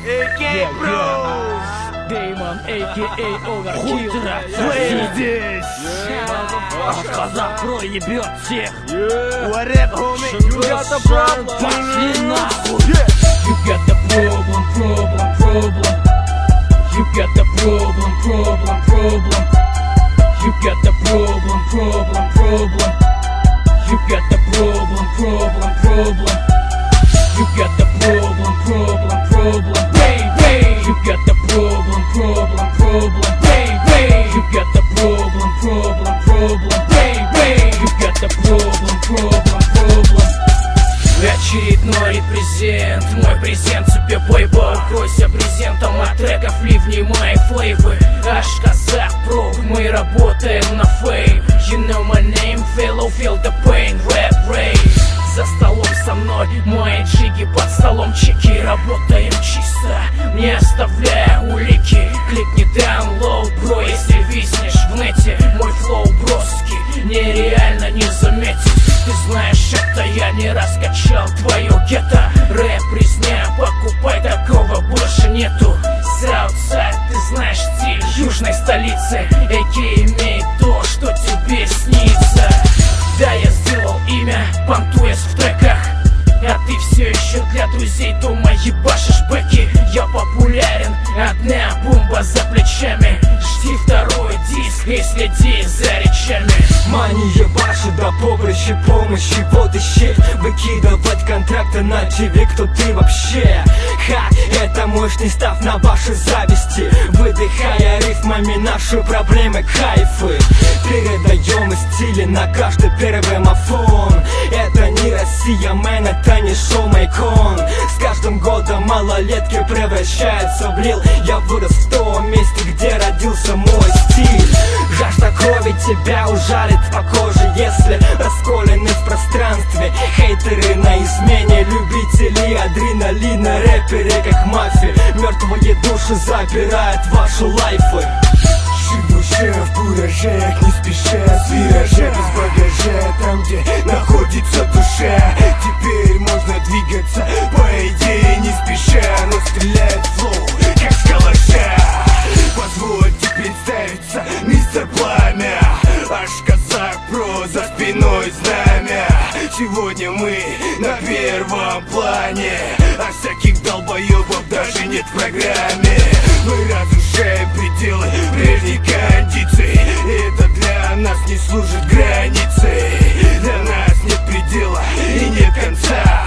AK Bros. Деймон, а.к.а. Оверкилл. Здесь. Казах Про ебет всех. What up, homie? You got the problem. Пошли нахуй. You got the problem. You got the problem. You got the problem. You got the problem. You got the problem, baby. You got the problem, baby. You got the problem, baby. You got the problem. Очередной репрезент, мой презент тебе, бойбо. Укройся брезентом от треков, ливни мои флейвы. Аж Казах Про, мы работаем на фейм. You know my name, fellow, feel the pain, rap, rave. За столом со мной, мои джиги под столом, чеки. Работаем чисто, не оставляя улики. Кликни download, бро, если виснешь в нете. Мой флоу броски, нереально не заметить. Ты знаешь, это я не раскачал твое гетто. Рэп, резня, покупай, такого больше нету. Саутсайд, ты знаешь стиль южной столицы. AK имеет то, что тебе снится. Да, я сделал имя, понтуясь в треках. А ты все еще для друзей дома ебашишь бэки. Я популярен, одна бомба за плечами. Жди второй диск и следи за речами. Мани ебашит до помощи, вот ищи. Выкидывать контракты на тебе, кто ты вообще. Ха, это мощный став на вашей зависти. Выдыхая рифмами наши проблемы, кайфы. Передаем из стиля на каждый первый мафон. Это не Россия, мэн, это не шоу Майкон. С каждым годом малолетки превращаются в лил. Я вырос в том месте, где родился мой стиль. Жажда крови тебя ужалит по коже, если расколены в пространстве. Хейтеры на измене, любители адреналина. Рэперы как мафия, мертвые души забирают ваши лайфы. В душе, в кураже, не спеша, с виража, без багажа, там, где находится душа. Теперь можно двигаться, по идее, не спеша, но стреляет флоу, как с калаша. Позвольте представиться, мистер Пламя. Аж Казах Про, за спиной знамя. Сегодня мы на первом плане, а всяких долбоебов даже нет в программе. Мы разрушаем пределы прежней кондиции. Это для нас не служит границей. Для нас нет предела и нет конца.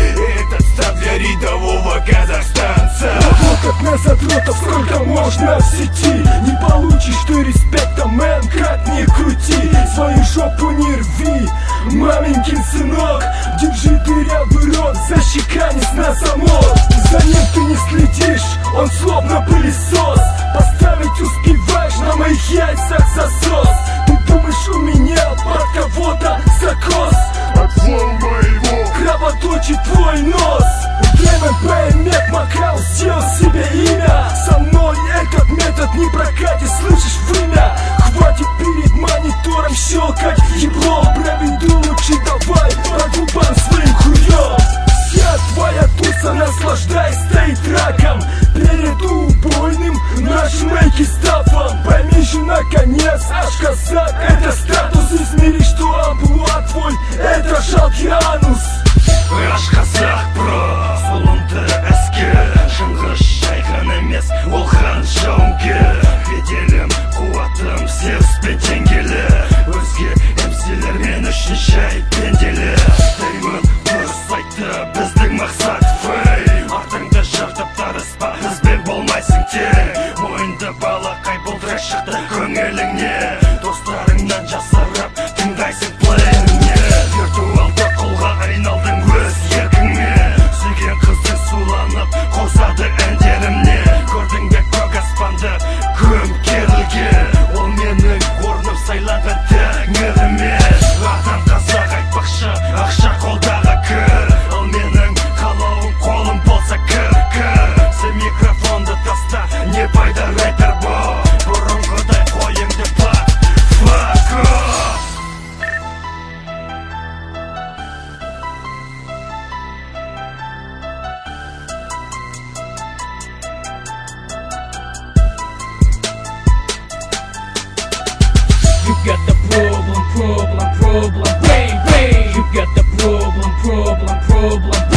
Это став для рядового казахстанца. Вот от нас отротов сколько можно в сети. Не получишь ты респекта, мэн, как ни крути. Свою жопу не рви, маменькин сынок. Держи дырявый рот, защеканись на замок. За ним ты не следишь, он словно пылесос. Поставить успеваешь, на моих яйцах засос. Ты думаешь, у меня под кого-то закос? От флоу моего кровоточит твой нос. Время поймет, Макао сделал себе имя. Со мной этот метод не прокатит, слышишь, время. Хватит перед монитором щелкать ебло. Проведу лучше, давай по губам своим хуем. Вся твоя туса, наслаждаясь, стоит раком перед убойным нашим эйки-стафом. Пойми же наконец, аж Казах — это статус. Измери, что амплуа твой — это жалкий анус. Аш Казах Про, солонты эске. Шыңғыш шайған емес, ол хан жауынгер. Беделім, қуатым, Зевспен теңгелі. Өзге MC-лер мен үшін жай пенделі. Деймін, дұрыс айтты біздің мақсат фейм. Артыңды жыртып тарыспа, бізбен болмайсың тең. Мойынды балақай бұлдырай шықты көңіліңе. Достарыңнан жасырып тыңдайсың плейіңе. Виртуалды құлға айналдың өз еркіңмен. Сүйген қыздың суланып қосады әндерімне. Көрдің бе көк аспанды problem, baby. You got the problem, problem, problem.